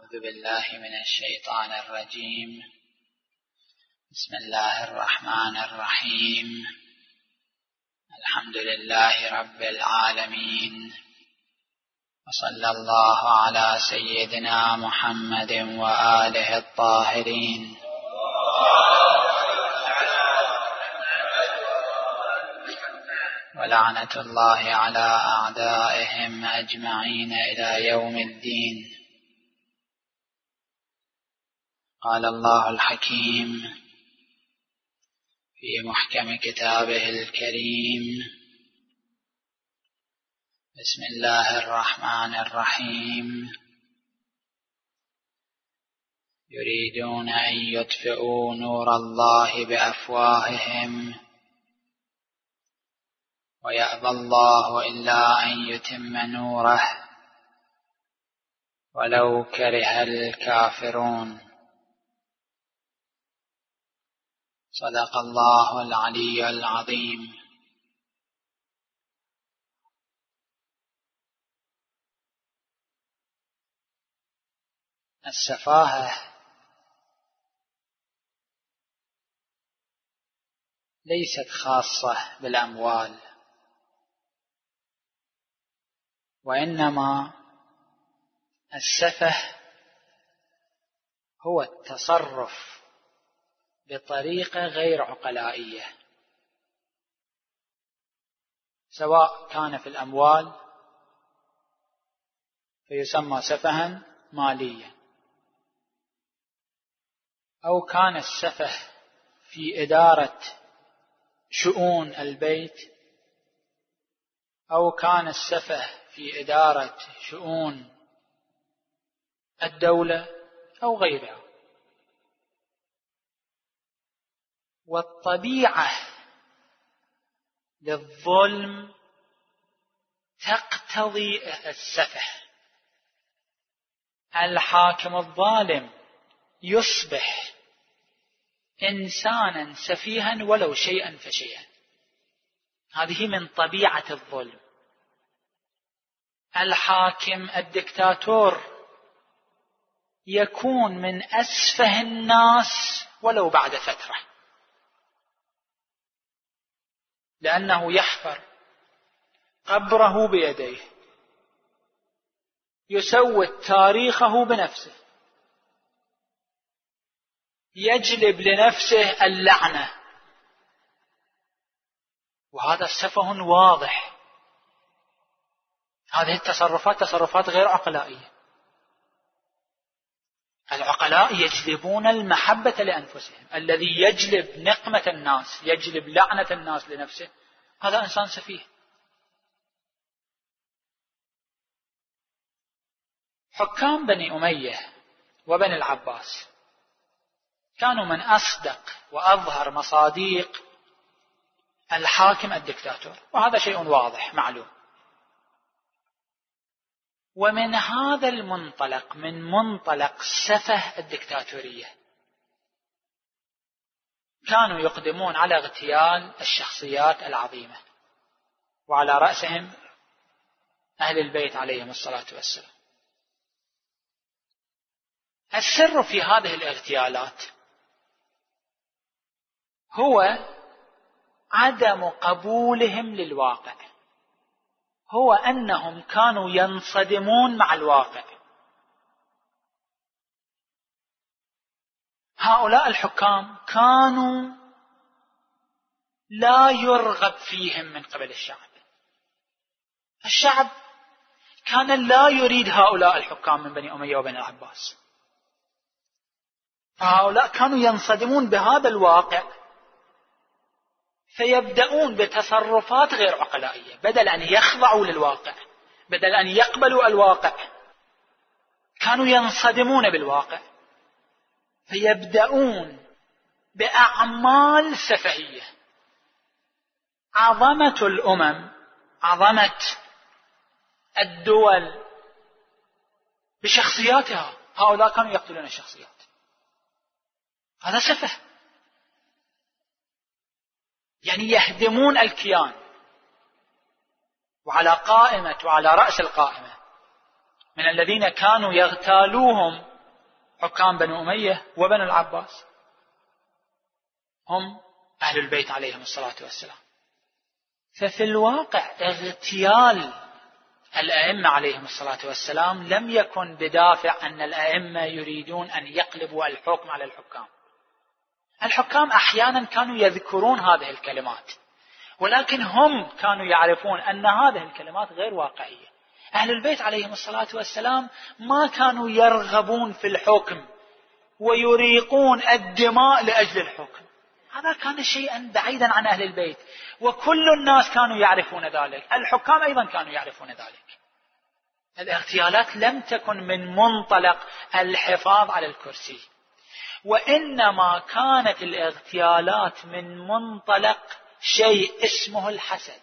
أعوذ بالله من الشيطان الرجيم. بسم الله الرحمن الرحيم. الحمد لله رب العالمين، وصلى الله على سيدنا محمد وآله الطاهرين. ولعنة الله على أعدائهم أجمعين إلى يوم الدين. قال الله الحكيم في محكم كتابه الكريم: بسم الله الرحمن الرحيم. يريدون أن يطفئوا نور الله بأفواههم ويأبى الله إلا أن يتم نوره ولو كره الكافرون. صدق الله العلي العظيم. السفاهة ليست خاصة بالأموال، وإنما السفه هو التصرف بطريقة غير عقلائية، سواء كان في الأموال فيسمى سفها ماليا، أو كان السفه في إدارة شؤون البيت، أو كان السفه في إدارة شؤون الدولة أو غيرها. والطبيعة للظلم تقتضي السفه. الحاكم الظالم يصبح إنسانا سفيها ولو شيئا فشيئا، هذه من طبيعة الظلم. الحاكم الدكتاتور يكون من أسفه الناس ولو بعد فترة، لأنه يحفر قبره بيديه، يسود تاريخه بنفسه، يجلب لنفسه اللعنة، وهذا سفه واضح. هذه التصرفات تصرفات غير عقلائية. العقلاء يجلبون المحبة لأنفسهم. الذي يجلب نقمة الناس، يجلب لعنة الناس لنفسه، هذا إنسان سفيه. حكام بني أمية وبني العباس كانوا من أصدق وأظهر مصاديق الحاكم الدكتاتور، وهذا شيء واضح معلوم. ومن هذا المنطلق، من منطلق سفه الدكتاتورية، كانوا يقدمون على اغتيال الشخصيات العظيمة، وعلى رأسهم أهل البيت عليهم الصلاة والسلام. السر في هذه الاغتيالات هو عدم قبولهم للواقع، هو أنهم كانوا ينصدمون مع الواقع. هؤلاء الحكام كانوا لا يرغب فيهم من قبل الشعب. الشعب كان لا يريد هؤلاء الحكام من بني أمية وبني العباس، فهؤلاء كانوا ينصدمون بهذا الواقع، فيبدأون بتصرفات غير عقلائية. بدل أن يخضعوا للواقع، بدل أن يقبلوا الواقع، كانوا ينصدمون بالواقع، فيبدأون بأعمال سفهية. عظمة الأمم، عظمة الدول بشخصياتها، هؤلاء كانوا يقتلون الشخصيات. هذا سفه، يعني يهدمون الكيان. وعلى رأس القائمة من الذين كانوا يغتالوهم حكام بنو أمية وبنو العباس هم أهل البيت عليهم الصلاة والسلام. ففي الواقع اغتيال الأئمة عليهم الصلاة والسلام لم يكن بدافع أن الأئمة يريدون أن يقلبوا الحكم على الحكام. الحكام أحيانا كانوا يذكرون هذه الكلمات، ولكن هم كانوا يعرفون أن هذه الكلمات غير واقعية. أهل البيت عليهم الصلاة والسلام ما كانوا يرغبون في الحكم ويريقون الدماء لأجل الحكم، هذا كان شيئا بعيدا عن أهل البيت، وكل الناس كانوا يعرفون ذلك، الحكام أيضا كانوا يعرفون ذلك. الاغتيالات لم تكن من منطلق الحفاظ على الكرسي، وإنما كانت الاغتيالات من منطلق شيء اسمه الحسد.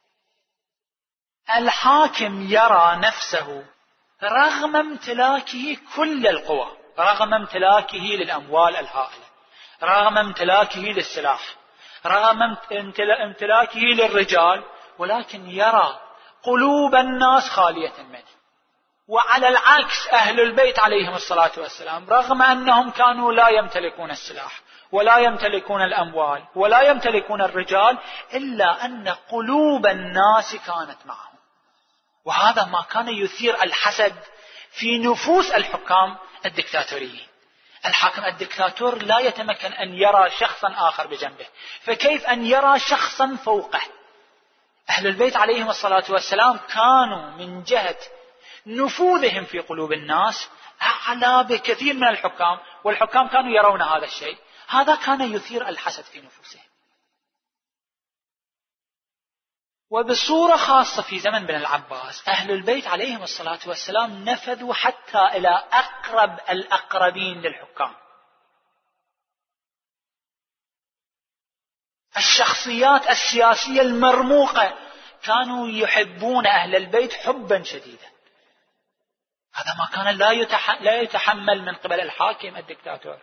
الحاكم يرى نفسه رغم امتلاكه كل القوى، رغم امتلاكه للأموال الهائلة، رغم امتلاكه للسلاح، رغم امتلاكه للرجال، ولكن يرى قلوب الناس خالية منه. وعلى العكس أهل البيت عليهم الصلاة والسلام رغم أنهم كانوا لا يمتلكون السلاح ولا يمتلكون الأموال ولا يمتلكون الرجال، إلا أن قلوب الناس كانت معهم. وهذا ما كان يثير الحسد في نفوس الحكام الدكتاتوريين. الحاكم الدكتاتور لا يتمكن أن يرى شخصا آخر بجنبه، فكيف أن يرى شخصا فوقه؟ أهل البيت عليهم الصلاة والسلام كانوا من جهة نفوذهم في قلوب الناس أعلى بكثير من الحكام، والحكام كانوا يرون هذا الشيء. هذا كان يثير الحسد في نفوسهم. وبصورة خاصة في زمن بن العباس أهل البيت عليهم الصلاة والسلام نفذوا حتى إلى أقرب الأقربين للحكام. الشخصيات السياسية المرموقة كانوا يحبون أهل البيت حبا شديدا. هذا ما كان لا يتحمل من قبل الحاكم الدكتاتور.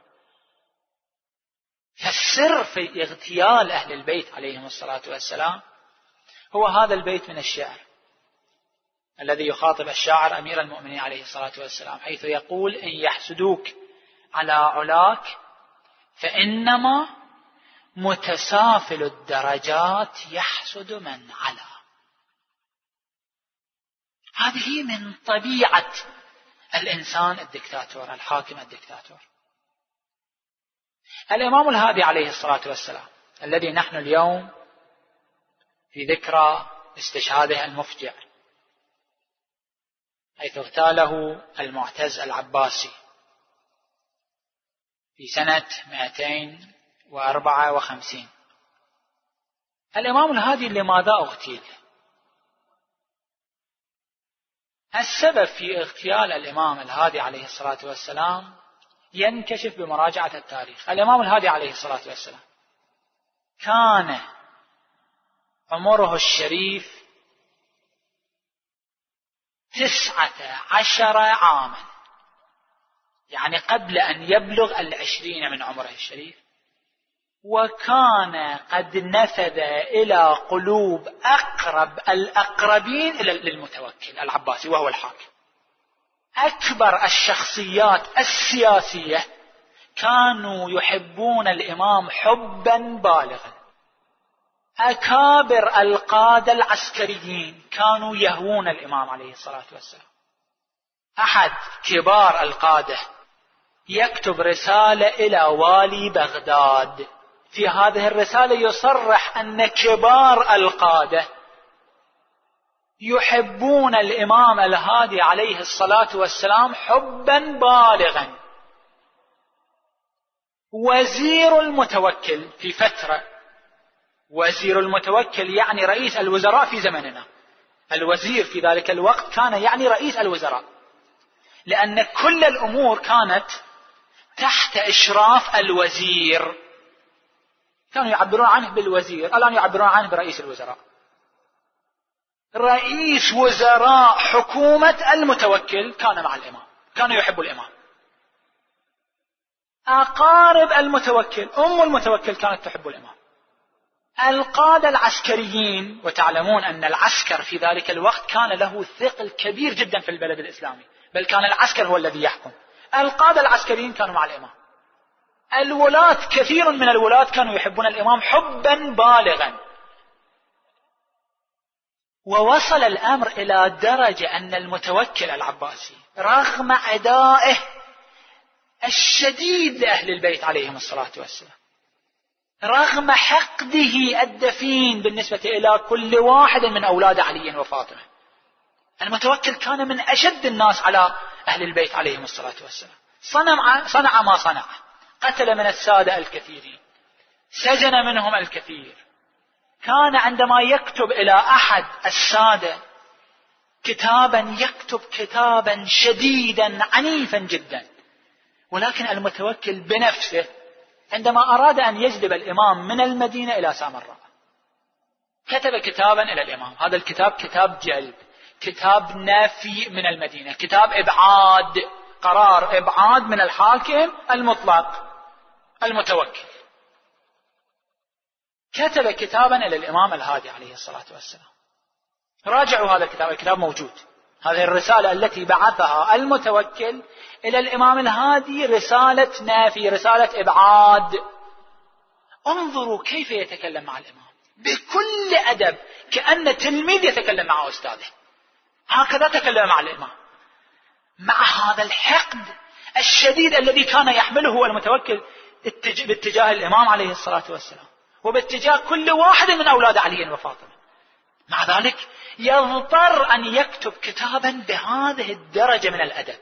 فالسر في اغتيال أهل البيت عليهم الصلاة والسلام هو هذا البيت من الشعر الذي يخاطب الشاعر أمير المؤمنين عليه الصلاة والسلام، حيث يقول: إن يحسدوك على علاك فإنما متسافل الدرجات يحسد من علا. هذه من طبيعة الإنسان الدكتاتور، الحاكم الدكتاتور. الإمام الهادي عليه الصلاة والسلام الذي نحن اليوم في ذكرى استشهاده المفجع، حيث اغتاله المعتز العباسي في سنة 254. الإمام الهادي لماذا اغتيل؟ السبب في اغتيال الإمام الهادي عليه الصلاة والسلام ينكشف بمراجعة التاريخ. الإمام الهادي عليه الصلاة والسلام كان عمره الشريف 19 عاما، يعني قبل أن يبلغ 20 من عمره الشريف، وكان قد نفذ إلى قلوب أقرب الأقربين للمتوكل العباسي وهو الحاكم. أكبر الشخصيات السياسية كانوا يحبون الإمام حبا بالغا. أكابر القادة العسكريين كانوا يهوون الإمام عليه الصلاة والسلام. أحد كبار القادة يكتب رسالة إلى والي بغداد، في هذه الرسالة يصرح أن كبار القادة يحبون الإمام الهادي عليه الصلاة والسلام حبا بالغا. وزير المتوكل في فترة، وزير المتوكل يعني رئيس الوزراء في زمننا، الوزير في ذلك الوقت كان يعني رئيس الوزراء، لأن كل الأمور كانت تحت إشراف الوزير. كانوا يعبرون عنه بالوزير، الآن يعبرون عنه برئيس الوزراء. رئيس وزراء حكومة المتوكل كان مع الإمام، كانوا يحبوا الإمام. أقارب المتوكل، أم المتوكل كانت تحب الإمام. القادة العسكريين، وتعلمون أن العسكر في ذلك الوقت كان له ثقل كبير جدا في البلد الإسلامي، بل كان العسكر هو الذي يحكم. القادة العسكريين كانوا مع الإمام، الولاة كثير من الولاة كانوا يحبون الإمام حبا بالغا. ووصل الأمر إلى درجة أن المتوكل العباسي رغم عدائه الشديد لأهل البيت عليهم الصلاة والسلام، رغم حقده الدفين بالنسبة إلى كل واحد من أولاد علي وفاطمة، المتوكل كان من أشد الناس على أهل البيت عليهم الصلاة والسلام. صنع ما صنع، قتل من السادة الكثيرين، سجن منهم الكثير. كان عندما يكتب إلى أحد السادة كتابا يكتب كتابا شديدا عنيفا جدا، ولكن المتوكل بنفسه عندما أراد أن يجلب الإمام من المدينة إلى سامراء كتب كتابا إلى الإمام. هذا الكتاب كتاب جلب، كتاب نفي من المدينة، كتاب إبعاد، قرار إبعاد من الحاكم المطلق المتوكل. كتب كتابا إلى الإمام الهادي عليه الصلاة والسلام. راجعوا هذا الكتاب، الكتاب موجود. هذه الرسالة التي بعثها المتوكل إلى الإمام الهادي رسالة نافي، رسالة إبعاد. انظروا كيف يتكلم مع الإمام بكل أدب، كأن تلميذ يتكلم مع أستاذه. هكذا تكلم مع الإمام، مع هذا الحقد الشديد الذي كان يحمله المتوكل باتجاه الإمام عليه الصلاة والسلام وباتجاه كل واحد من أولاد علي وفاطمة. مع ذلك يضطر أن يكتب كتابا بهذه الدرجة من الأدب،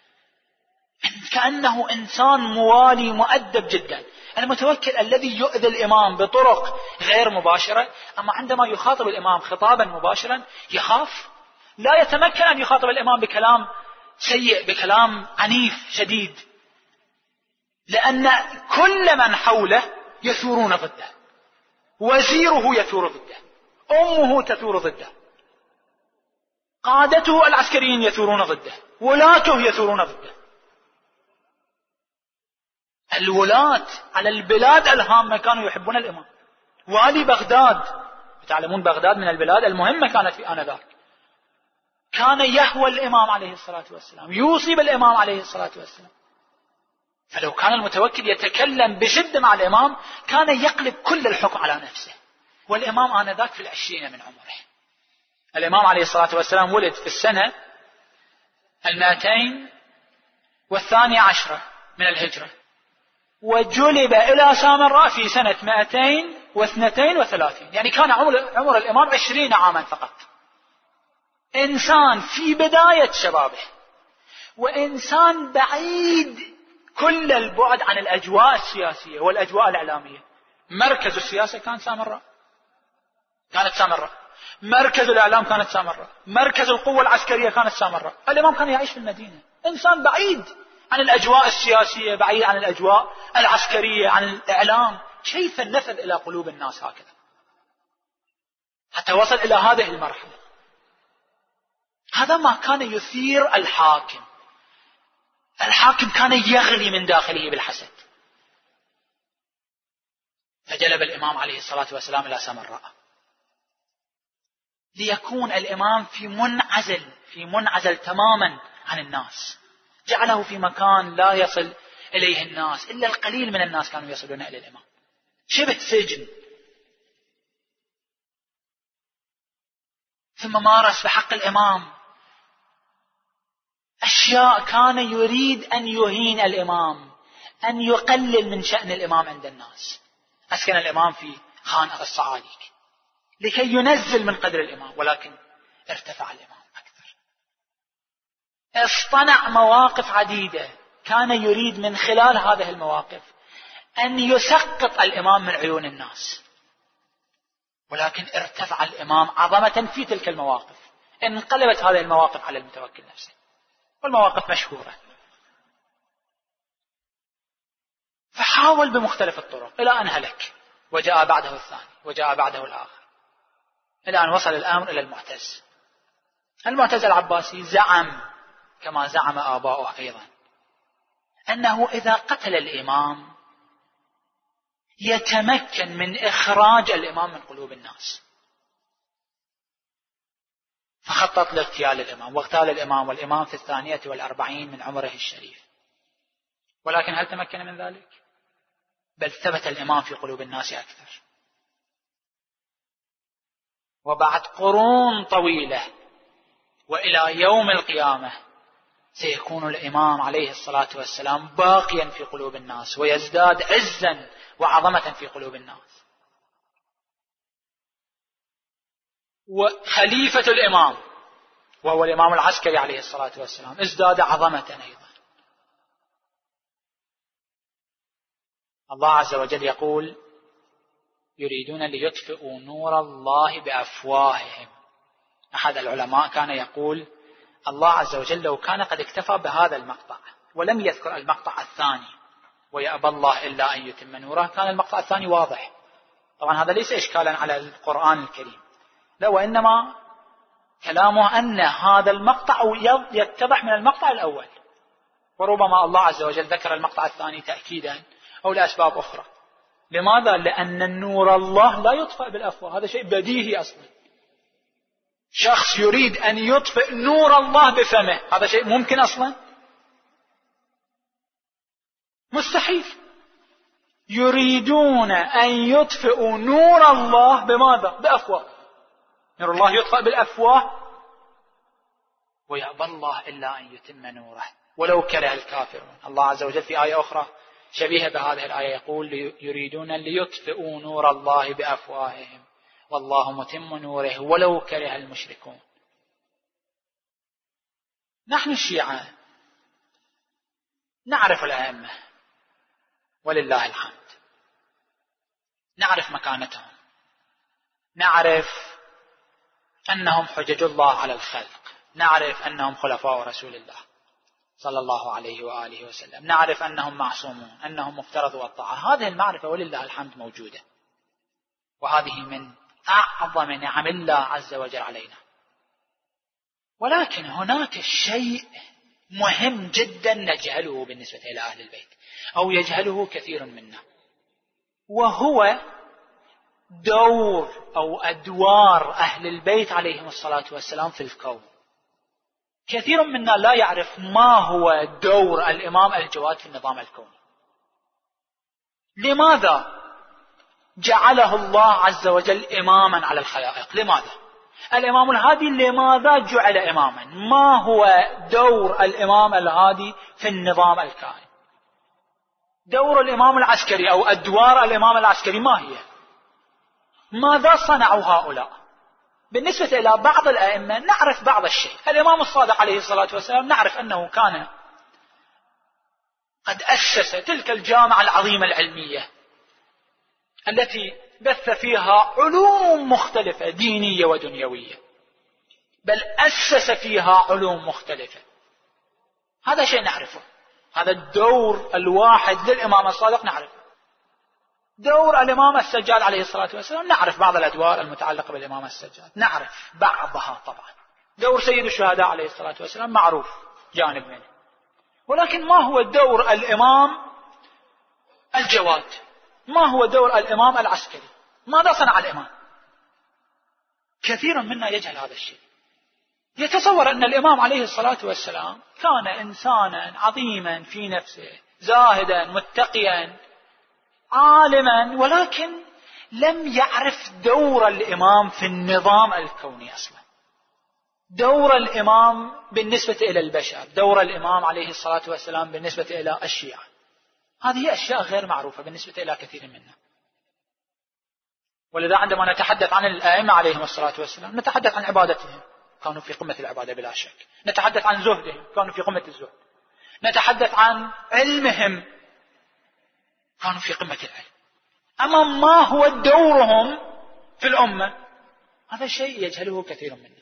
كأنه إنسان موالي مؤدب جدا. المتوكل الذي يؤذي الإمام بطرق غير مباشرة، أما عندما يخاطب الإمام خطابا مباشرا يخاف، لا يتمكن أن يخاطب الإمام بكلام سيء، بكلام عنيف شديد، لأن كل من حوله يثورون ضده، وزيره يثور ضده، أمه تثور ضده، قادته العسكريين يثورون ضده، ولاته يثورون ضده. الولاة على البلاد الهامة كانوا يحبون الإمام. والي بغداد، تعلمون بغداد من البلاد المهمة كانت في آنذاك، كان يهوى الإمام عليه الصلاة والسلام، يوصي بالإمام عليه الصلاة والسلام. فلو كان المتوكل يتكلم بشدة مع الإمام كان يقلب كل الحكم على نفسه. والإمام آنذاك في 20 من عمره. الإمام عليه الصلاة والسلام ولد في السنة 212 من الهجرة، وجلب إلى سامراء في سنة 232، يعني كان عمر الإمام 20 عاما فقط. إنسان في بداية شبابه، وإنسان بعيد كل البعد عن الأجواء السياسية والأجواء الإعلامية. مركز السياسة كانت سامراء، مركز الإعلام كانت سامراء، مركز القوة العسكرية كانت سامراء. الإمام كان يعيش في المدينة، إنسان بعيد عن الأجواء السياسية، بعيد عن الأجواء العسكرية، عن الإعلام. كيف نفذ إلى قلوب الناس هكذا حتى وصل إلى هذه المرحلة؟ هذا ما كان يثير الحاكم. الحاكم كان يغلي من داخله بالحسد. فجلب الإمام عليه الصلاة والسلام إلى سامراء ليكون الإمام في منعزل تماما عن الناس. جعله في مكان لا يصل إليه الناس، إلا القليل من الناس كانوا يصلون إلى الإمام، شبه سجن. ثم مارس بحق الإمام أشياء كان يريد أن يهين الإمام، أن يقلل من شأن الإمام عند الناس. أسكن الإمام في خانة الصعاليك لكي ينزل من قدر الإمام، ولكن ارتفع الإمام أكثر. اصطنع مواقف عديدة كان يريد من خلال هذه المواقف أن يسقط الإمام من عيون الناس، ولكن ارتفع الإمام عظمة في تلك المواقف. انقلبت هذه المواقف على المتوكل نفسه، والمواقف مشهورة. فحاول بمختلف الطرق إلى أن هلك، وجاء بعده الثاني، وجاء بعده الآخر، إلى أن وصل الأمر إلى المعتز. المعتز العباسي زعم كما زعم آباؤه أيضا أنه إذا قتل الإمام يتمكن من إخراج الإمام من قلوب الناس. فخطط لاغتيال الإمام، واغتال الإمام والإمام في 42 من عمره الشريف. ولكن هل تمكن من ذلك؟ بل ثبت الإمام في قلوب الناس أكثر. وبعد قرون طويلة وإلى يوم القيامة سيكون الإمام عليه الصلاة والسلام باقيا في قلوب الناس ويزداد عزا وعظمة في قلوب الناس. وخليفة الإمام وهو الإمام العسكري عليه الصلاة والسلام ازداد عظمة أيضا. الله عز وجل يقول: يريدون ليطفئوا نور الله بأفواههم. أحد العلماء كان يقول: الله عز وجل لو كان قد اكتفى بهذا المقطع ولم يذكر المقطع الثاني ويأبى الله إلا أن يتم نوره، كان المقطع الثاني واضح. طبعا هذا ليس إشكالا على القرآن الكريم، لا، وإنما كلامه أن هذا المقطع يتضح من المقطع الأول، وربما الله عز وجل ذكر المقطع الثاني تأكيدا أو لأسباب أخرى. لماذا؟ لأن النور الله لا يطفئ بالأفواه، هذا شيء بديهي أصلا. شخص يريد أن يطفئ نور الله بفمه، هذا شيء ممكن أصلا؟ مستحيل. يريدون أن يطفئوا نور الله بماذا؟ بأفواه. نور الله يطفئ بالأفواه ويأبى الله إلا أن يتم نوره ولو كره الكافرون. الله عز وجل في آية أخرى شبيهة بهذه الآية يقول: يريدون ليطفئوا نور الله بأفواههم والله متم نوره ولو كره المشركون. نحن الشيعة نعرف الأئمة ولله الحمد، نعرف مكانتهم، نعرف أنهم حجج الله على الخلق، نعرف أنهم خلفاء رسول الله صلى الله عليه وآله وسلم، نعرف أنهم معصومون، أنهم مفترضوا الطاعة. هذه المعرفة ولله الحمد موجودة، وهذه من أعظم نعم الله عز وجل علينا. ولكن هناك شيء مهم جدا نجهله بالنسبة إلى أهل البيت، أو يجهله كثير منا، وهو دور أو أدوار أهل البيت عليهم الصلاة والسلام في الكون. كثير منا لا يعرف ما هو دور الإمام الجواد في النظام الكوني. لماذا جعله الله عز وجل إماما على الخلائق؟ لماذا؟ الإمام الهادي لماذا جعل إماما؟ ما هو دور الإمام الهادي في النظام الكائن؟ دور الإمام العسكري أو أدوار الإمام العسكري ما هي؟ ماذا صنعوا هؤلاء؟ بالنسبة إلى بعض الأئمة نعرف بعض الشيء. الإمام الصادق عليه الصلاة والسلام نعرف أنه كان قد أسس تلك الجامعة العظيمة العلمية التي بث فيها علوم مختلفة دينية ودنيوية، بل أسس فيها علوم مختلفة. هذا شيء نعرفه، هذا الدور الواحد للإمام الصادق نعرفه. دور الإمام السجاد عليه الصلاة والسلام نعرف بعض الأدوار المتعلقة بالإمام السجاد، نعرف بعضها طبعا. دور سيد الشهداء عليه الصلاة والسلام معروف جانب منه. ولكن ما هو دور الإمام الجواد؟ ما هو دور الإمام العسكري؟ ماذا صنع الإمام؟ كثير منا يجهل هذا الشيء، يتصور أن الإمام عليه الصلاة والسلام كان إنسانا عظيما في نفسه، زاهدا متقيا عالما، ولكن لم يعرف دور الإمام في النظام الكوني أصلا. دور الإمام بالنسبة إلى البشر، دور الإمام عليه الصلاة والسلام بالنسبة إلى الشيعة، هذه أشياء غير معروفة بالنسبة إلى كثير منا. ولذا عندما نتحدث عن الآئمة عليهم الصلاة والسلام نتحدث عن عبادتهم، كانوا في قمة العبادة بلا شك. نتحدث عن زهدهم، كانوا في قمة الزهد. نتحدث عن علمهم، كانوا في قمة العلم. أما ما هو دورهم في الأمة، هذا شيء يجهله كثير منا.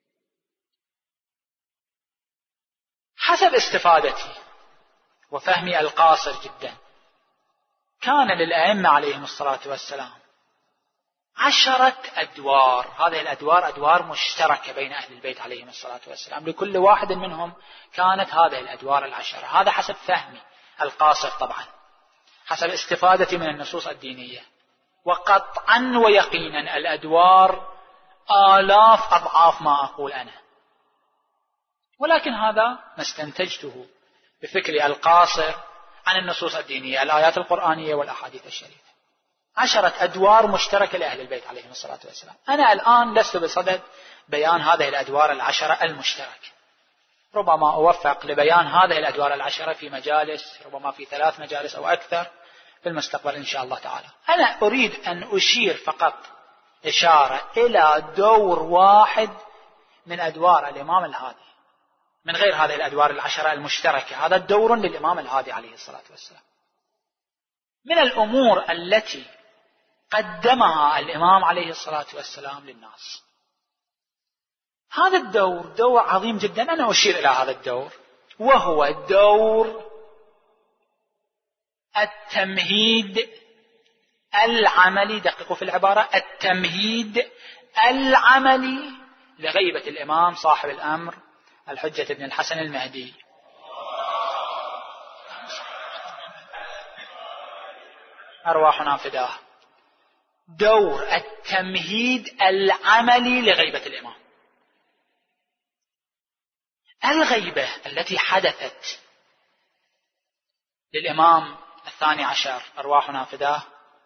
حسب استفادتي وفهمي القاصر جدا، كان للأئمة عليهم الصلاة والسلام 10 أدوار. هذه الأدوار أدوار مشتركة بين أهل البيت عليهم الصلاة والسلام، لكل واحد منهم كانت هذه الأدوار 10. هذا حسب فهمي القاصر طبعا، حسب استفادتي من النصوص الدينية. وقطعا ويقينا الأدوار آلاف أضعاف ما أقول أنا، ولكن هذا ما استنتجته بفكري القاصر عن النصوص الدينية، الآيات القرآنية والأحاديث الشريفة. 10 أدوار مشتركة لأهل البيت عليهم الصلاة والسلام. أنا الآن لست بصدد بيان هذه الأدوار 10 المشتركة، ربما أوفق لبيان هذه الأدوار 10 في مجالس، ربما في 3 مجالس أو أكثر في المستقبل إن شاء الله تعالى. أنا أريد أن أشير فقط إشارة إلى دور واحد من أدوار الإمام الهادي، من غير هذه الأدوار 10 المشتركة. هذا الدور للإمام الهادي عليه الصلاة والسلام. من الأمور التي قدمها الإمام عليه الصلاة والسلام للناس، هذا الدور دور عظيم جدا. أنا أشير إلى هذا الدور، وهو دور التمهيد العملي. دققوا في العبارة، التمهيد العملي لغيبة الإمام صاحب الأمر الحجة بن الحسن المهدي. أرواحنا فداه. دور التمهيد العملي لغيبة الإمام. الغيبة التي حدثت للإمام 12 أرواحنا فداه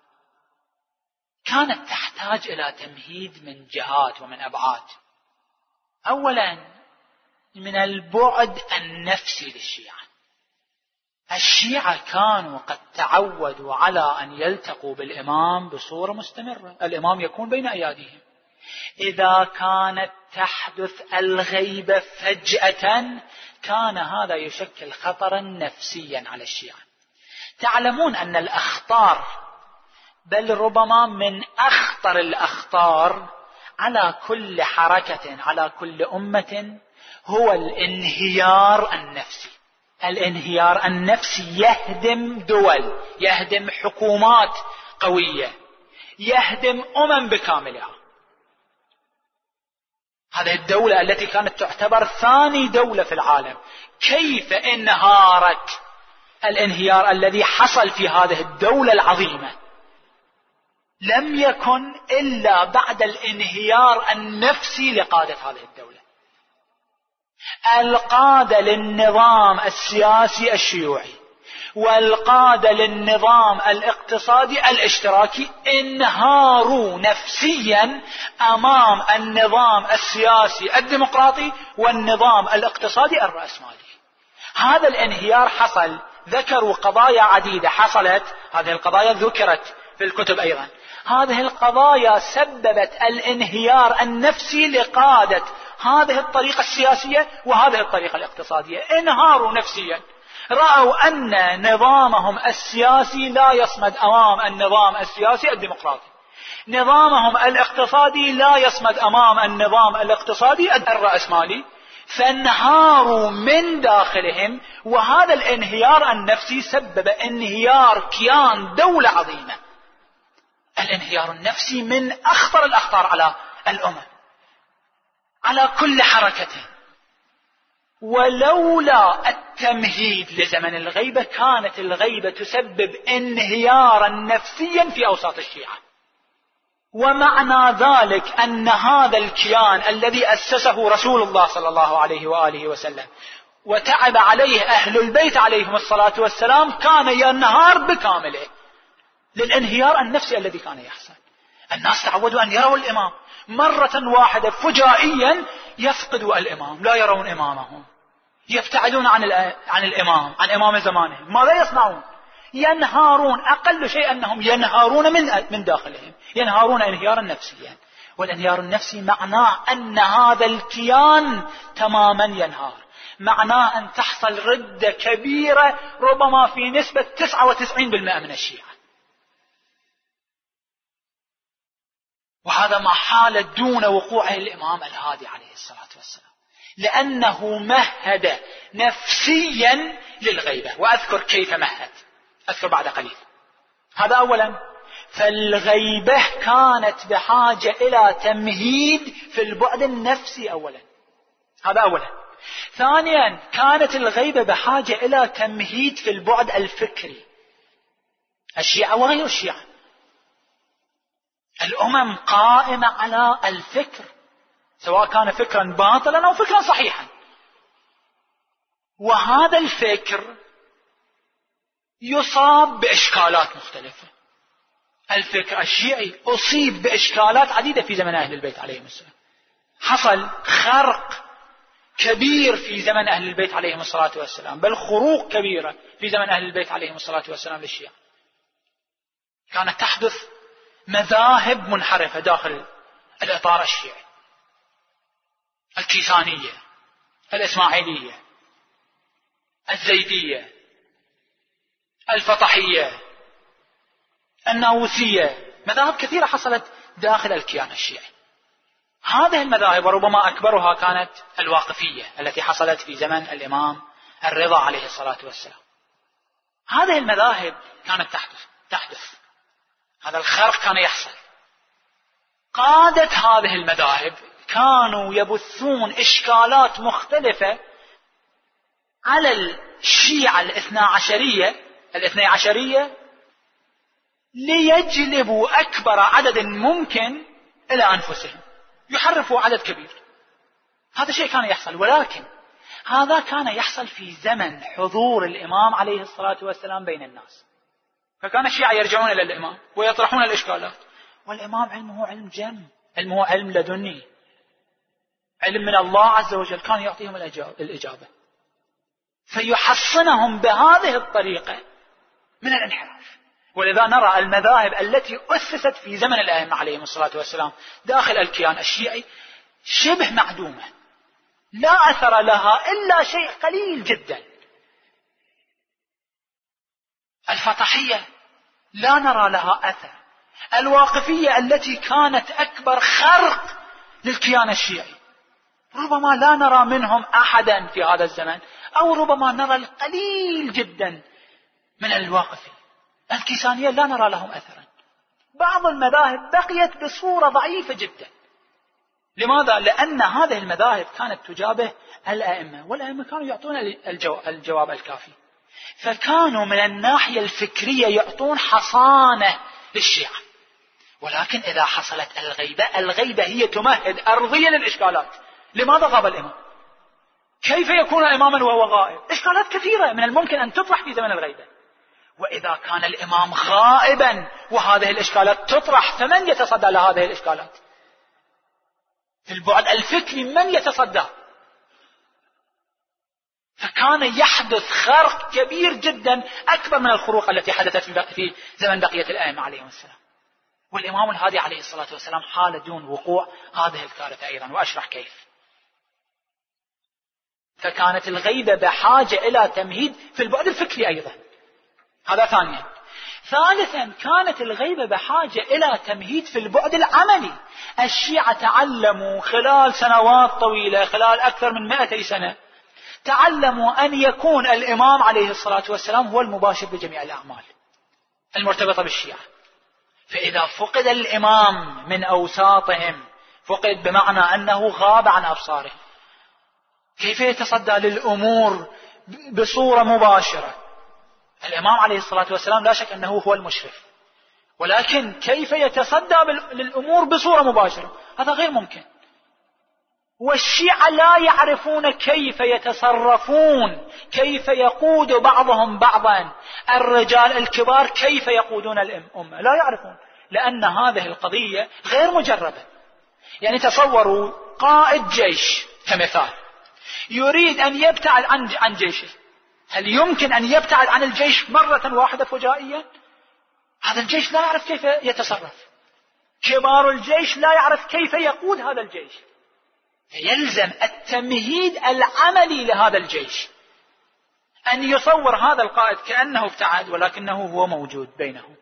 كانت تحتاج إلى تمهيد من جهات ومن أبعاد. أولا من البعد النفسي للشيعة. الشيعة كانوا قد تعودوا على أن يلتقوا بالإمام بصورة مستمرة، الإمام يكون بين أياديهم. إذا كانت تحدث الغيبة فجأة كان هذا يشكل خطرا نفسيا على الشيعة. تعلمون أن الأخطار، بل ربما من أخطر الأخطار على كل حركة، على كل أمة، هو الانهيار النفسي. الانهيار النفسي يهدم دول، يهدم حكومات قوية، يهدم بكاملها. هذه الدولة التي كانت تعتبر ثاني دولة في العالم، كيف انهارت؟ الانهيار الذي حصل في هذه الدولة العظيمة لم يكن إلا بعد الانهيار النفسي لقادة هذه الدولة. القادة للنظام السياسي الشيوعي والقادة للنظام الاقتصادي الاشتراكي انهاروا نفسيا أمام النظام السياسي الديمقراطي والنظام الاقتصادي الرأسمالي. هذا الانهيار حصل. ذكروا قضايا عديدة حصلت، هذه القضايا ذكرت في الكتب أيضا. هذه القضايا سببت الانهيار النفسي لقادة هذه الطريقة السياسية وهذه الطريقة الاقتصادية. انهاروا نفسيا، رأوا أن نظامهم السياسي لا يصمد أمام النظام السياسي الديمقراطي، نظامهم الاقتصادي لا يصمد أمام النظام الاقتصادي الرأسمالي، فانهاروا من داخلهم. وهذا الانهيار النفسي سبب انهيار كيان دولة عظيمة. الانهيار النفسي من أخطر الأخطار على الأمم، على كل حركته. ولولا التمهيد لزمن الغيبة كانت الغيبة تسبب انهيارا نفسيا في أوساط الشيعة. ومعنى ذلك أن هذا الكيان الذي أسسه رسول الله صلى الله عليه وآله وسلم وتعب عليه أهل البيت عليهم الصلاة والسلام كان ينهار بكامله للانهيار النفسي الذي كان يحصل. الناس تعودوا أن يروا الإمام، مرة واحدة فجائيا يفقدوا الإمام، لا يرون إمامهم، يبتعدون عن الإمام، عن إمام زمانهم. ماذا يصنعون؟ ينهارون. أقل شيء أنهم ينهارون من داخلهم، ينهارون انهيارا نفسيا. والانهيار النفسي معناه أن هذا الكيان تماما ينهار، معناه أن تحصل ردة كبيرة ربما في نسبة 99% من الشيعة. وهذا ما حال دون وقوعه الإمام الهادي عليه الصلاة والسلام، لأنه مهد نفسيا للغيبة. وأذكر كيف مهد، أذكر بعد قليل. هذا أولا. فالغيبة كانت بحاجة إلى تمهيد في البعد النفسي أولا، هذا أولا. ثانيا كانت الغيبة بحاجة إلى تمهيد في البعد الفكري. الشيعة وغير الشيعة، الأمم قائمة على الفكر، سواء كان فكرا باطلا أو فكرا صحيحا. وهذا الفكر يصاب بإشكالات مختلفة. الفكر الشيعي أصيب بإشكالات عديدة في زمن أهل البيت عليهم السلام. حصل خرق كبير في زمن أهل البيت عليهم الصلاة والسلام، بل خروق كبيرة في زمن أهل البيت عليهم الصلاة والسلام للشيعة. كانت تحدث مذاهب منحرفة داخل الإطار الشيعي: الكيسانية، الإسماعيلية، الزيدية، الفطحية، الناووسية، مذاهب كثيرة حصلت داخل الكيان الشيعي. هذه المذاهب وربما أكبرها كانت الواقفية التي حصلت في زمن الإمام الرضا عليه الصلاة والسلام. هذه المذاهب كانت تحدث، هذا الخرق كان يحصل. قادة هذه المذاهب كانوا يبثون إشكالات مختلفة على الشيعة الاثني عشرية ليجلبوا أكبر عدد ممكن إلى أنفسهم، يحرفوا عدد كبير. هذا شيء كان يحصل، ولكن هذا كان يحصل في زمن حضور الإمام عليه الصلاة والسلام بين الناس. فكان الشيعة يرجعون إلى الإمام ويطرحون الإشكالات، والإمام علمه علم جم، علمه علم لدني، علم من الله عز وجل، كان يعطيهم الإجابة، فيحصنهم بهذه الطريقة من الانحراف. ولذا نرى المذاهب التي أسست في زمن الأئمة عليهم الصلاة والسلام داخل الكيان الشيعي شبه معدومة، لا أثر لها إلا شيء قليل جدا. الفطحية لا نرى لها أثر. الواقفية التي كانت أكبر خرق للكيان الشيعي ربما لا نرى منهم أحدا في هذا الزمن، أو ربما نرى القليل جدا من الواقفية. الكيسانية لا نرى لهم أثرا. بعض المذاهب بقيت بصورة ضعيفة جدا. لماذا؟ لأن هذه المذاهب كانت تجابه الأئمة، والأئمة كانوا يعطون الجواب الكافي، فكانوا من الناحية الفكرية يعطون حصانة للشيعة. ولكن إذا حصلت الغيبة هي تمهد أرضية للإشكالات. لماذا غاب الإمام؟ كيف يكون إماما وهو غائب؟ إشكالات كثيرة من الممكن أن تطرح في زمن الغيبة. وإذا كان الإمام غائبا وهذه الإشكالات تطرح، فمن يتصدى لهذه الإشكالات؟ في البعد الفكري من يتصدى؟ فكان يحدث خرق كبير جدا أكبر من الخروق التي حدثت في زمن بقية الأئمة عليهم السلام. والإمام الهادي عليه الصلاة والسلام حال دون وقوع هذه الكارثة أيضا، وأشرح كيف. فكانت الغيبة بحاجة إلى تمهيد في البعد الفكري أيضا، هذا ثانيا. ثالثا كانت الغيبة بحاجة إلى تمهيد في البعد العملي. الشيعة تعلموا خلال سنوات طويلة، خلال أكثر من 200 سنة، تعلموا أن يكون الإمام عليه الصلاة والسلام هو المباشر بجميع الأعمال المرتبطة بالشيعة. فإذا فقد الإمام من أوساطهم، فقد بمعنى أنه غاب عن أبصارهم، كيف يتصدى للأمور بصورة مباشرة؟ الإمام عليه الصلاة والسلام لا شك أنه هو المشرف، ولكن كيف يتصدى للأمور بصورة مباشرة؟ هذا غير ممكن. والشيعة لا يعرفون كيف يتصرفون، كيف يقود بعضهم بعضا. الرجال الكبار كيف يقودون الأمة لا يعرفون، لأن هذه القضية غير مجربة. يعني تصوروا قائد جيش كمثال يريد أن يبتعد عن جيشه، هل يمكن أن يبتعد عن الجيش مرة واحدة فجائيا؟ هذا الجيش لا يعرف كيف يتصرف، كبار الجيش لا يعرف كيف يقود هذا الجيش. يلزم التمهيد العملي لهذا الجيش، أن يصور هذا القائد كأنه ابتعد ولكنه هو موجود بينهم،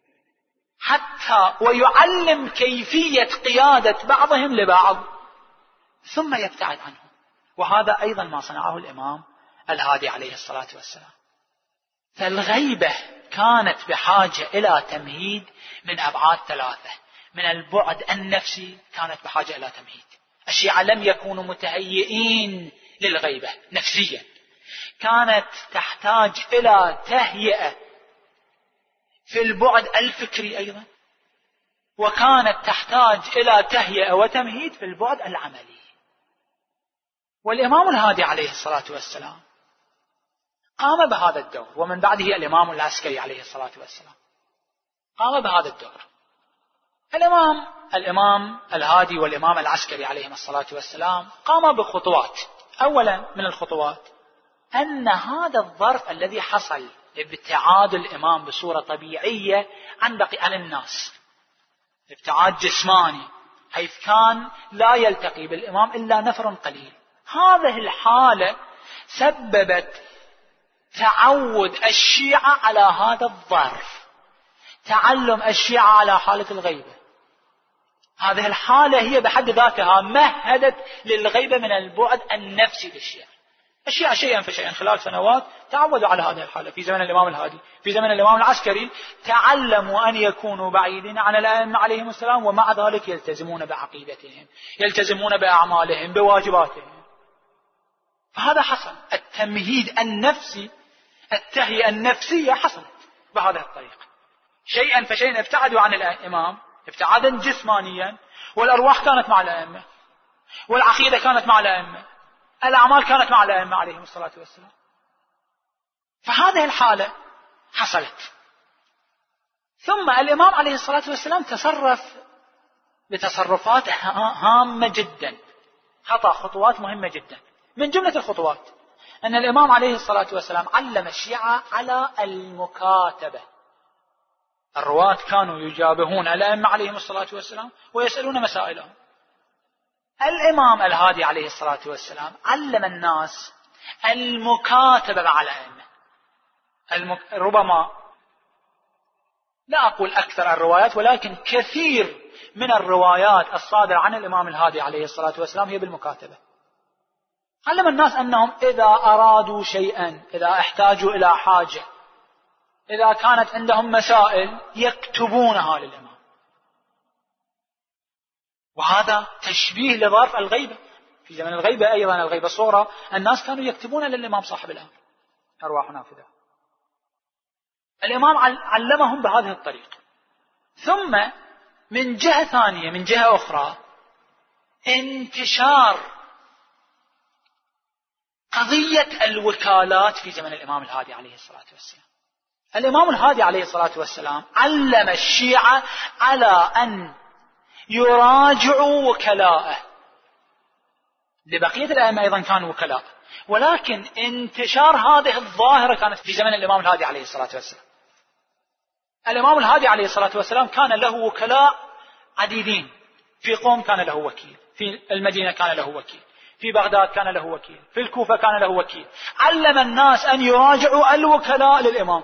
حتى ويعلم كيفية قيادة بعضهم لبعض ثم يبتعد عنهم. وهذا أيضا ما صنعه الإمام الهادي عليه الصلاة والسلام. فالغيبة كانت بحاجة إلى تمهيد من أبعاد ثلاثة. من البعد النفسي كانت بحاجة إلى تمهيد. الشيعة لم يكونوا متهيئين للغيبة نفسيا، كانت تحتاج إلى تهيئة في البعد الفكري أيضا، وكانت تحتاج إلى تهيئة وتمهيد في البعد العملي. والإمام الهادي عليه الصلاة والسلام قام بهذا الدور، ومن بعده الإمام العسكري عليه الصلاة والسلام قام بهذا الدور. الإمام الهادي والإمام العسكري عليهم الصلاة والسلام قام بخطوات. أولا من الخطوات أن هذا الظرف الذي حصل ابتعاد الإمام بصورة طبيعية عن الناس، ابتعاد جسماني حيث كان لا يلتقي بالإمام إلا نفر قليل، هذه الحالة سببت تعود الشيعة على هذا الظرف، تعلم الشيعة على حالة الغيبة. هذه الحالة هي بحد ذاتها مهدت للغيبة من البعد النفسي للشيعة. الشيعة شيئا فشيئا خلال سنوات تعودوا على هذه الحالة. في زمن الإمام الهادي، في زمن الإمام العسكري، تعلموا أن يكونوا بعيدين عن الأئمة عليهم السلام، ومع ذلك يلتزمون بعقيدتهم، يلتزمون بأعمالهم، بواجباتهم. فهذا حصل التمهيد النفسي، التهيئة النفسية حصلت بهذه الطريقة. شيئا فشيئا ابتعدوا عن الإمام ابتعادا جسمانيا، والأرواح كانت مع الأئمة، والعقيدة كانت مع الأئمة، الأعمال كانت مع الأئمة عليهم الصلاة والسلام. فهذه الحالة حصلت. ثم الإمام عليه الصلاة والسلام تصرف بتصرفات هامة جدا، خطأ خطوات مهمة جدا. من جملة الخطوات أن الإمام عليه الصلاة والسلام علم الشيعة على المكاتبة. الرواة كانوا يجابهون الأئمة عليهم الصلاة والسلام ويسألون مسائلهم. الإمام الهادي عليه الصلاة والسلام علم الناس المكاتبة مع الأئمة. ربما لا أقول أكثر الروايات، ولكن كثير من الروايات الصادرة عن الإمام الهادي عليه الصلاة والسلام هي بالمكاتبة. علم الناس أنهم إذا أرادوا شيئا، إذا احتاجوا إلى حاجة، إذا كانت عندهم مسائل، يكتبونها للإمام. وهذا تشبيه لظرف الغيبة. في زمن الغيبة أيضا، الغيبة الصغرى، الناس كانوا يكتبون للإمام صاحب الأمر، أرواح نافذة. الإمام علمهم بهذه الطريقة. ثم من جهة ثانية، من جهة أخرى، انتشار قضية الوكالات في زمن الإمام الهادي عليه الصلاة والسلام. الإمام الهادي عليه الصلاة والسلام علم الشيعة على أن يراجعوا وكلاءه. لبقية الأئمة أيضا كانوا وكلاء، ولكن انتشار هذه الظاهرة كانت في زمن الإمام الهادي عليه الصلاة والسلام. الإمام الهادي عليه الصلاة والسلام كان له وكلاء عديدين. في قوم كان له وكيل، في المدينة كان له وكيل، في بغداد كان له وكيل، في الكوفة كان له وكيل. علم الناس أن يراجعوا الوكلاء للإمام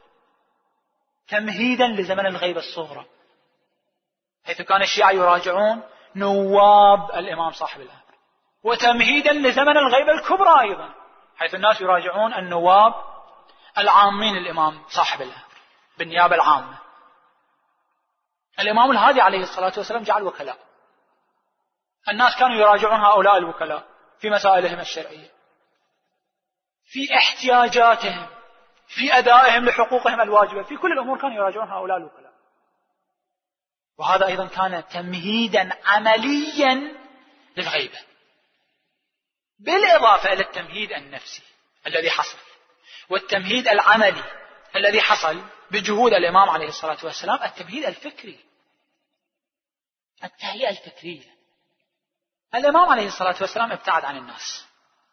تمهيدا لزمن الغيبة الصغرى، حيث كان الشيعة يراجعون نواب الإمام صاحب الأمر، وتمهيدا لزمن الغيبة الكبرى أيضا، حيث الناس يراجعون النواب العامين للإمام صاحب الأمر بالنيابة العامة. الإمام الهادي عليه الصلاة والسلام جعل وكلاء. الناس كانوا يراجعون هؤلاء الوكلاء في مسائلهم الشرعية، في احتياجاتهم، في أدائهم لحقوقهم الواجبة، في كل الأمور كانوا يراجعون هؤلاء الوكلاء. وهذا أيضا كان تمهيدا عمليا للغيبة، بالإضافة إلى التمهيد النفسي الذي حصل، والتمهيد العملي الذي حصل بجهود الإمام عليه الصلاة والسلام، التمهيد الفكري، التهيئة الفكرية. الإمام عليه الصلاة والسلام ابتعد عن الناس،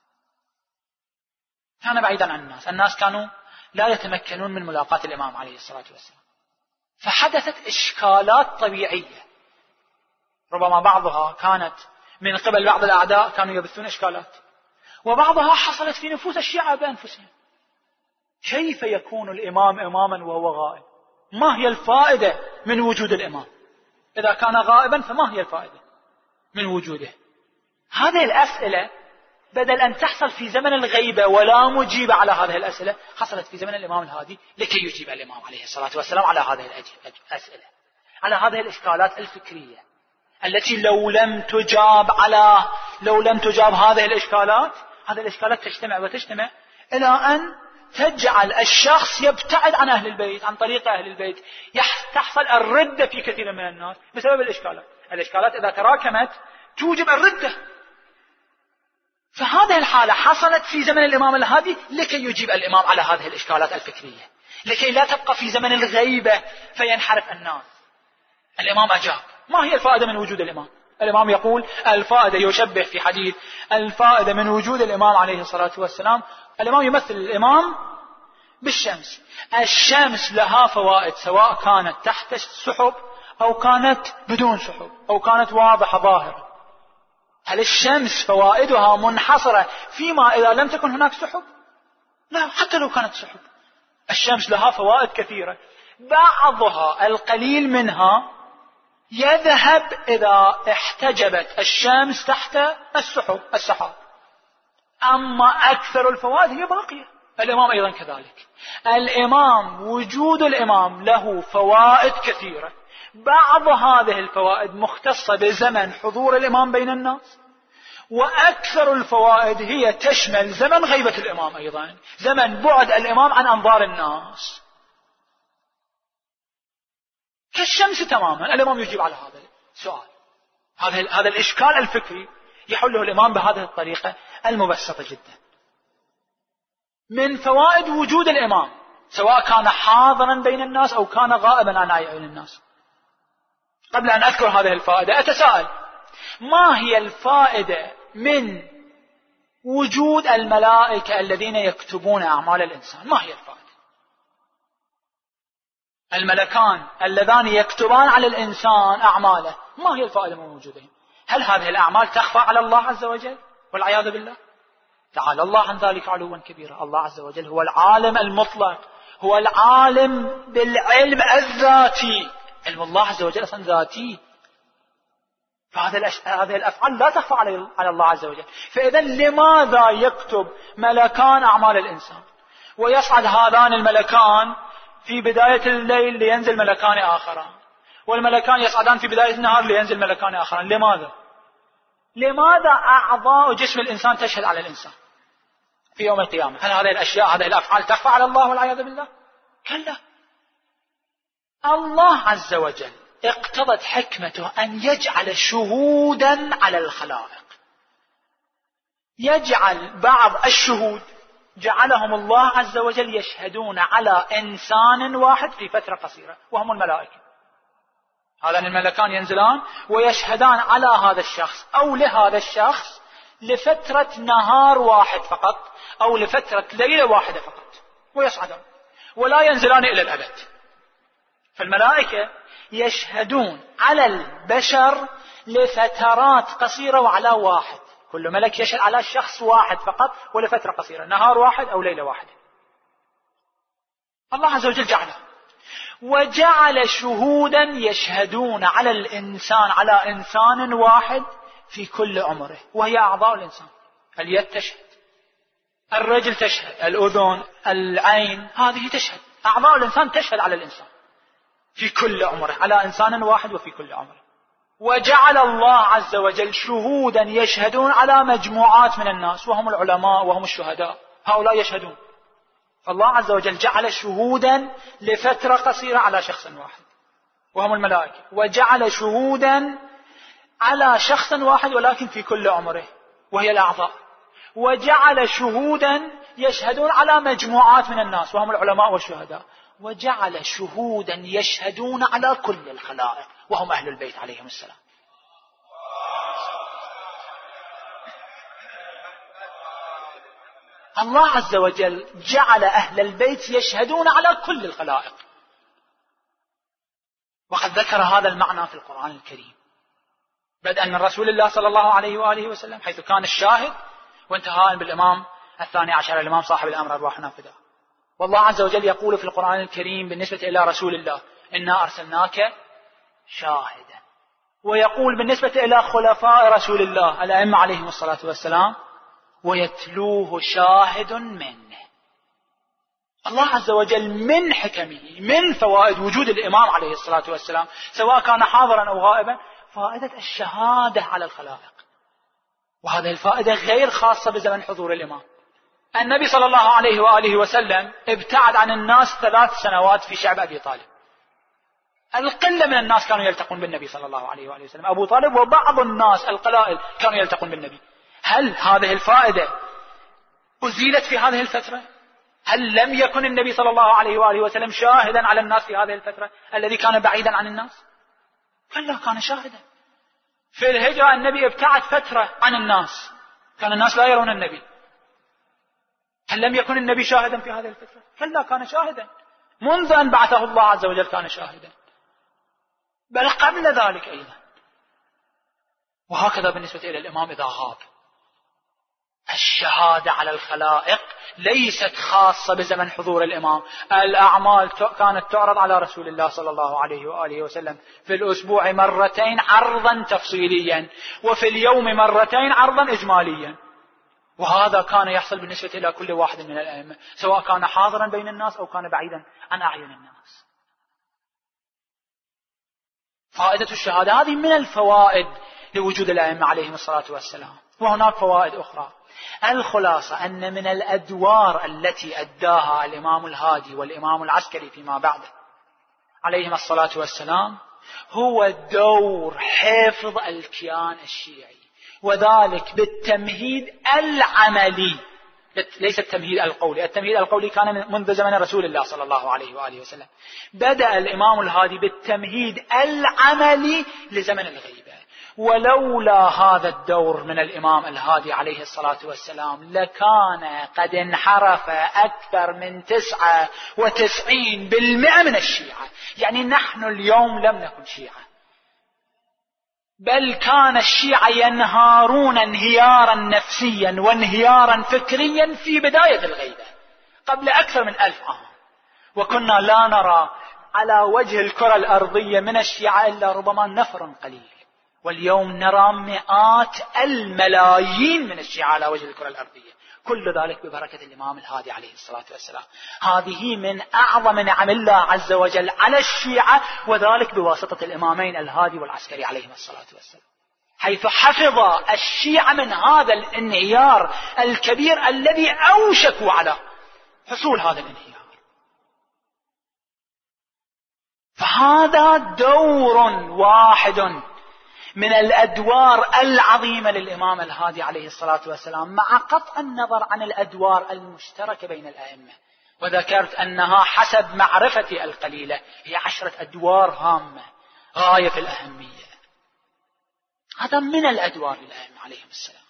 كان بعيدا عن الناس. الناس كانوا لا يتمكنون من ملاقاة الإمام عليه الصلاة والسلام، فحدثت إشكالات طبيعية. ربما بعضها كانت من قبل بعض الأعداء، كانوا يبثون إشكالات، وبعضها حصلت في نفوس الشيعة بأنفسهم. كيف يكون الإمام إماما وهو غائب؟ ما هي الفائدة من وجود الإمام؟ إذا كان غائبا فما هي الفائدة من وجوده؟ هذه الأسئلة بدل أن تحصل في زمن الغيبة ولا مجيب على هذه الأسئلة، حصلت في زمن الإمام الهادي لكي يجيب الإمام عليه الصلاة والسلام على هذه الأسئلة، على هذه الإشكالات الفكرية التي لو لم تجاب هذه الإشكالات، هذه الإشكالات تجتمع وتجتمع إلى أن تجعل الشخص يبتعد عن أهل البيت، عن طريق أهل البيت. تحصل الردة في كثير من الناس بسبب الإشكالات. الإشكالات إذا تراكمت توجب الردة. فهذه الحالة حصلت في زمن الإمام الهادي لكي يجيب الإمام على هذه الإشكالات الفكرية، لكي لا تبقى في زمن الغيبة فينحرف الناس. الإمام أجاب. ما هي الفائدة من وجود الإمام؟ الإمام يقول الفائدة، يشبه في حديث الفائدة من وجود الإمام عليه الصلاة والسلام. الإمام يمثل الإمام بالشمس. الشمس لها فوائد سواء كانت تحت السحب أو كانت بدون سحب أو كانت واضحة ظاهرة. هل الشمس فوائدها منحصرة فيما إذا لم تكن هناك سحب؟ لا، حتى لو كانت سحب الشمس لها فوائد كثيرة، بعضها القليل منها يذهب إذا احتجبت الشمس تحت السحاب، أما أكثر الفوائد هي باقية. الإمام أيضا كذلك. الإمام وجود الإمام له فوائد كثيرة، بعض هذه الفوائد مختصة بزمن حضور الإمام بين الناس، وأكثر الفوائد هي تشمل زمن غيبة الإمام، أيضا زمن بعد الإمام عن أنظار الناس كالشمس تماما. الإمام يجيب على هذا السؤال. هذا الإشكال الفكري يحله الإمام بهذه الطريقة المبسطة جدا. من فوائد وجود الإمام سواء كان حاضرا بين الناس أو كان غائبا عن أعين الناس. قبل أن أذكر هذه الفائدة أتساءل: ما هي الفائدة من وجود الملائكة الذين يكتبون أعمال الإنسان؟ ما هي الفائدة؟ الملكان اللذان يكتبان على الإنسان أعماله، ما هي الفائدة من وجودهم؟ هل هذه الأعمال تخفى على الله عز وجل والعياذ بالله؟ تعالى الله عن ذلك علوا كبيرا. الله عز وجل هو العالم المطلق، هو العالم بالعلم الذاتي. علم الله عز وجل أصلا ذاتي، فهذه الأفعال لا تخفى على الله عز وجل. فإذا لماذا يكتب ملكان أعمال الإنسان ويصعد هذان الملكان في بداية الليل لينزل ملكان آخران، والملكان يصعدان في بداية النهار لينزل ملكان آخران؟ لماذا أعضاء جسم الإنسان تشهد على الإنسان في يوم القيامة؟ هل هذه الأشياء هذه الأفعال تخفى على الله والعياذ بالله؟ كلا. الله عز وجل اقتضت حكمته أن يجعل شهودا على الخلائق، يجعل بعض الشهود جعلهم الله عز وجل يشهدون على إنسان واحد في فترة قصيرة، وهم الملائكة. هذان الملكان ينزلان ويشهدان على هذا الشخص أو لهذا الشخص لفترة نهار واحد فقط أو لفترة ليلة واحدة فقط، ويصعدان ولا ينزلان إلى الأبد. فالملائكة يشهدون على البشر لفترات قصيرة وعلى واحد، كل ملك يشهد على شخص واحد فقط ولفترة قصيرة، نهار واحد أو ليلة واحدة. الله عز وجل جعله، وجعل شهودا يشهدون على الإنسان، على إنسان واحد في كل عمره، وهي أعضاء الإنسان. اليد تشهد، الرجل تشهد، الأذن، العين، هذه تشهد. أعضاء الإنسان تشهد على الإنسان في كل عمره، على إنسان واحد وفي كل عمره. وجعل الله عز وجل شهودا يشهدون على مجموعات من الناس، وهم العلماء وهم الشهداء، هؤلاء يشهدون. فالله عز وجل جعل شهودا لفترة قصيرة على شخص واحد وهم الملائكة، وجعل شهودا على شخص واحد ولكن في كل عمره وهي الأعضاء، وجعل شهودا يشهدون على مجموعات من الناس وهم العلماء والشهداء، وجعل شهودا يشهدون على كل الخلائق وهم أهل البيت عليهم السلام. الله عز وجل جعل أهل البيت يشهدون على كل الخلائق، وقد ذكر هذا المعنى في القرآن الكريم بدءا من رسول الله صلى الله عليه وآله وسلم، حيث كان الشاهد، وانتهاء بالإمام الثاني عشر، الإمام صاحب الأمر أرواحنا فداه. والله عز وجل يقول في القرآن الكريم بالنسبة إلى رسول الله: إنا أرسلناك شاهدا. ويقول بالنسبة إلى خلفاء رسول الله الأئمة عليهم الصلاة والسلام: ويتلوه شاهد منه. الله عز وجل من حكمه، من فوائد وجود الإمام عليه الصلاة والسلام سواء كان حاضرا أو غائبا، فائدة الشهادة على الخلائق، وهذه الفائدة غير خاصة بزمن حضور الإمام. النبي صلى الله عليه وآله وسلم ابتعد عن الناس 3 سنوات في شعب أبي طالب. القلة من الناس كانوا يلتقون بالنبي صلى الله عليه وآله وسلم، أبو طالب وبعض الناس القلائل كانوا يلتقون بالنبي. هل هذه الفائدة أزيلت في هذه الفترة؟ هل لم يكن النبي صلى الله عليه وآله وسلم شاهدا على الناس في هذه الفترة الذي كان بعيدا عن الناس؟ كلا، كان شاهدا. في الهجرة النبي ابتعد فترة عن الناس، كان الناس لا يرون النبي. هل لم يكن النبي شاهدا في هذه الفترة؟ كلا، كان شاهدا. منذ أن بعثه الله عز وجل كان شاهدا، بل قبل ذلك أيضا. وهكذا بالنسبة إلى الإمام إذا غاب. الشهادة على الخلائق ليست خاصة بزمن حضور الإمام. الأعمال كانت تعرض على رسول الله صلى الله عليه وآله وسلم في الأسبوع مرتين عرضا تفصيليا، وفي اليوم مرتين عرضا إجماليا. وهذا كان يحصل بالنسبة إلى كل واحد من الأئمة، سواء كان حاضرا بين الناس أو كان بعيدا عن أعين الناس. فائدة الشهادة هذه من الفوائد لوجود الأئمة عليهم الصلاة والسلام. وهناك فوائد أخرى. الخلاصة أن من الأدوار التي أداها الإمام الهادي والإمام العسكري فيما بعد عليهم الصلاة والسلام هو دور حفظ الكيان الشيعي، وذلك بالتمهيد العملي، ليس التمهيد القولي. التمهيد القولي كان منذ زمن رسول الله صلى الله عليه وآله وسلم. بدأ الإمام الهادي بالتمهيد العملي لزمن الغيبة. ولولا هذا الدور من الإمام الهادي عليه الصلاة والسلام لكان قد انحرف أكثر من 99% من الشيعة. يعني نحن اليوم لم نكن شيعة، بل كان الشيعة ينهارون انهيارا نفسيا وانهيارا فكريا في بداية الغيبة قبل أكثر من 1000 عام. وكنا لا نرى على وجه الكرة الأرضية من الشيعة إلا ربما نفر قليل، واليوم نرى مئات الملايين من الشيعة على وجه الكرة الأرضية. كل ذلك ببركة الإمام الهادي عليه الصلاة والسلام. هذه من أعظم نعم الله عز وجل على الشيعة، وذلك بواسطة الإمامين الهادي والعسكري عليهم الصلاة والسلام، حيث حفظ الشيعة من هذا الانهيار الكبير الذي أوشكوا على حصول هذا الانهيار. فهذا دور واحد من الأدوار العظيمة للإمام الهادي عليه الصلاة والسلام، مع قطع النظر عن الأدوار المشتركة بين الأئمة. وذكرت أنها حسب معرفتي القليلة هي 10 أدوار هامة غاية في الأهمية. هذا من الأدوار للأئمة عليهم السلام.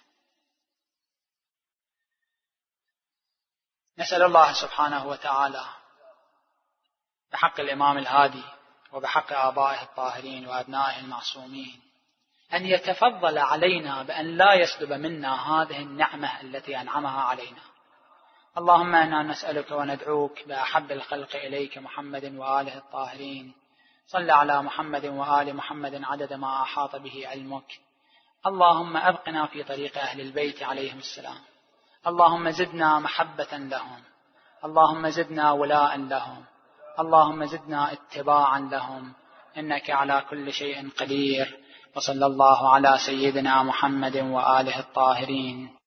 نسأل الله سبحانه وتعالى بحق الإمام الهادي وبحق آبائه الطاهرين وأبنائه المعصومين أن يتفضل علينا بأن لا يسلب منا هذه النعمة التي أنعمها علينا. اللهم إنا نسألك وندعوك بأحب الخلق إليك محمد وآله الطاهرين. صل على محمد وآل محمد عدد ما أحاط به علمك. اللهم أبقنا في طريق أهل البيت عليهم السلام. اللهم زدنا محبة لهم، اللهم زدنا ولاء لهم، اللهم زدنا اتباعا لهم، إنك على كل شيء قدير. وصلى الله على سيدنا محمد وآله الطاهرين.